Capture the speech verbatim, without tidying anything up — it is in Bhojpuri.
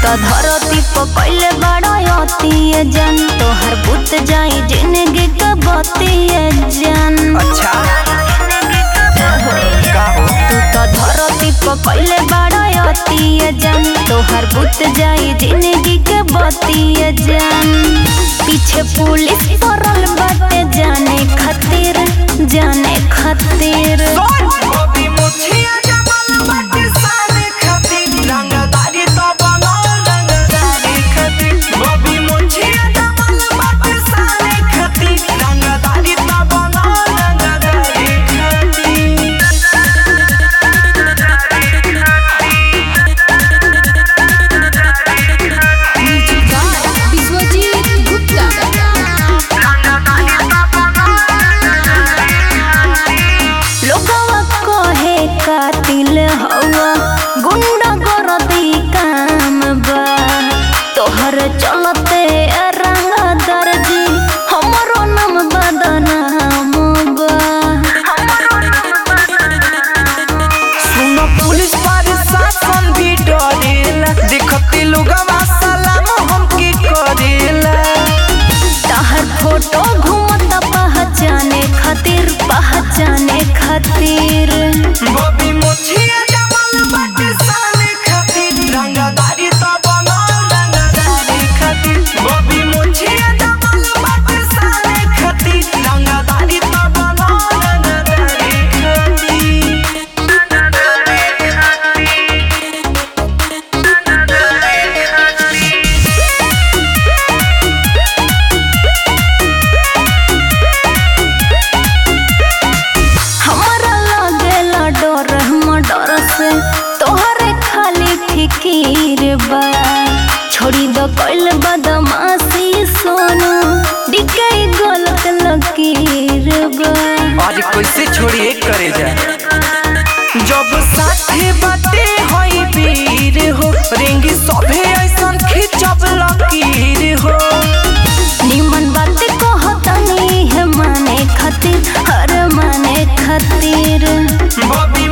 तो धरती पर पहले बड़ा अतिए जन तोहर बुत जाई जिंदगी के बतिए जन। अच्छा तू तो धरती पर पहले बड़ा अतिए जन तोहर बुत जाई जिंदगी के बतिए जन। पीछे पुलिस पड़ल बाटे जाने खातिर जाने खातिर। कातिल हवा गुंडा गर्दी काम बा तोहर चलते रंग दर्जी हमरो नाम बदनाम बा। सुनो पुलिस प्रशासन भी डरेला देखते लोगवा सलाम हमके करेला। तहर फोटो घूमता पहचाने खातिर पहचाने खातिर। बॉबी मोछिया जमल बाटे साले खातिर रंगदारी तो बनल रंगदारी खातिर। बॉबी मोछिया जमल बाटे साले खातिर रंगदारी तो बनल रंगदारी खातिर। डर से तोहरे खाली फिकीर बा छोड़ी दो कइल बदमाशी सोनू डिके गलत लकीर बा। आज कैसे छोड़िए करे जा जब साथे बाटे होई वीर हो रेंगी सभे ऐसन खिंचब लकीर हो। निमन बात कहतनी है माने खातिर हर माने खातिर। बॉबी